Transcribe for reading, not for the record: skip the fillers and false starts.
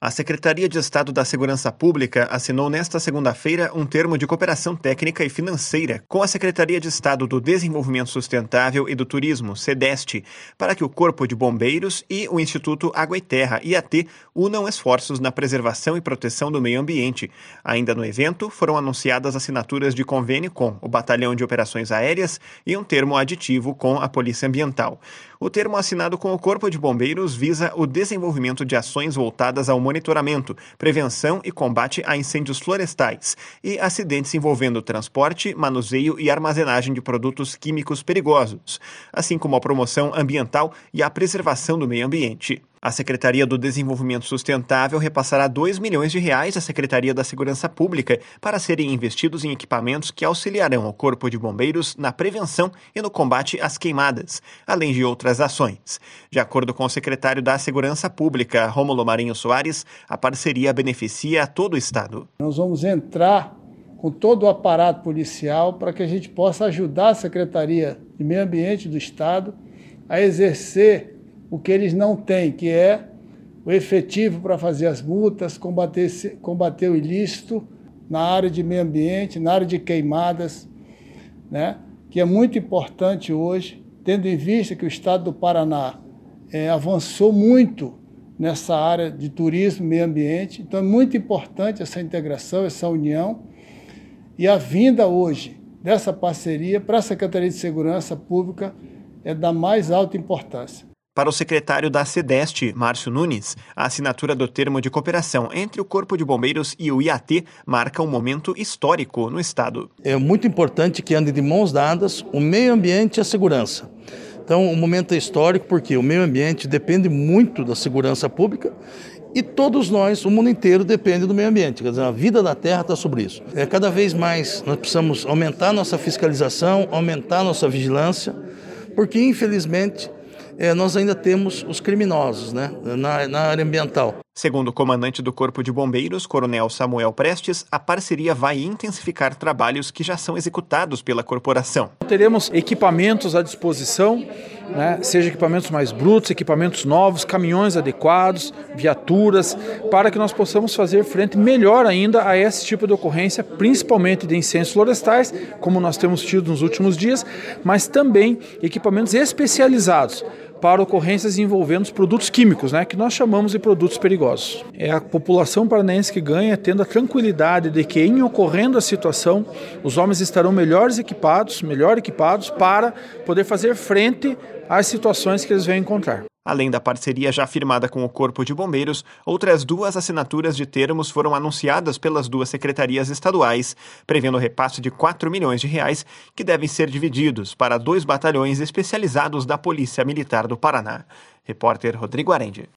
A Secretaria de Estado da Segurança Pública assinou nesta segunda-feira um termo de cooperação técnica e financeira com a Secretaria de Estado do Desenvolvimento Sustentável e do Turismo, SEDEST, para que o Corpo de Bombeiros e o Instituto Água e Terra, IAT, unam esforços na preservação e proteção do meio ambiente. Ainda no evento, foram anunciadas assinaturas de convênio com o Batalhão de Operações Aéreas e um termo aditivo com a Polícia Ambiental. O termo assinado com o Corpo de Bombeiros visa o desenvolvimento de ações voltadas ao monitoramento, prevenção e combate a incêndios florestais e acidentes envolvendo transporte, manuseio e armazenagem de produtos químicos perigosos, assim como a promoção ambiental e a preservação do meio ambiente. A Secretaria do Desenvolvimento Sustentável repassará R$2 milhões à Secretaria da Segurança Pública para serem investidos em equipamentos que auxiliarão o Corpo de Bombeiros na prevenção e no combate às queimadas, além de outras ações. De acordo com o secretário da Segurança Pública, Rômulo Marinho Soares, a parceria beneficia a todo o Estado. Nós vamos entrar com todo o aparato policial para que a gente possa ajudar a Secretaria de Meio Ambiente do Estado a exercer o que eles não têm, que é o efetivo para fazer as multas, combater o ilícito na área de meio ambiente, na área de queimadas, né? Que é muito importante hoje, tendo em vista que o Estado do Paraná avançou muito nessa área de turismo e meio ambiente. Então é muito importante essa integração, essa união e a vinda hoje dessa parceria para a Secretaria de Segurança Pública é da mais alta importância. Para o secretário da SEDEST, Márcio Nunes, a assinatura do termo de cooperação entre o Corpo de Bombeiros e o IAT marca um momento histórico no Estado. É muito importante que ande de mãos dadas o meio ambiente e a segurança. Então, o momento é histórico porque o meio ambiente depende muito da segurança pública e todos nós, o mundo inteiro, depende do meio ambiente. Quer dizer, a vida da Terra está sobre isso. Cada vez mais nós precisamos aumentar nossa fiscalização, aumentar nossa vigilância, porque, infelizmente, nós ainda temos os criminosos, né, na área ambiental. Segundo o comandante do Corpo de Bombeiros, Coronel Samuel Prestes, a parceria vai intensificar trabalhos que já são executados pela corporação. Teremos equipamentos à disposição, né, seja equipamentos mais brutos, equipamentos novos, caminhões adequados, viaturas, para que nós possamos fazer frente melhor ainda a esse tipo de ocorrência, principalmente de incêndios florestais, como nós temos tido nos últimos dias, mas também equipamentos especializados para ocorrências envolvendo produtos químicos, né, que nós chamamos de produtos perigosos. É a população paranaense que ganha, tendo a tranquilidade de que, em ocorrendo a situação, os homens estarão melhor equipados para poder fazer frente às situações que eles vão encontrar. Além da parceria já firmada com o Corpo de Bombeiros, outras 2 assinaturas de termos foram anunciadas pelas 2 secretarias estaduais, prevendo o repasse de R$4 milhões que devem ser divididos para 2 batalhões especializados da Polícia Militar do Paraná. Repórter Rodrigo Arendi.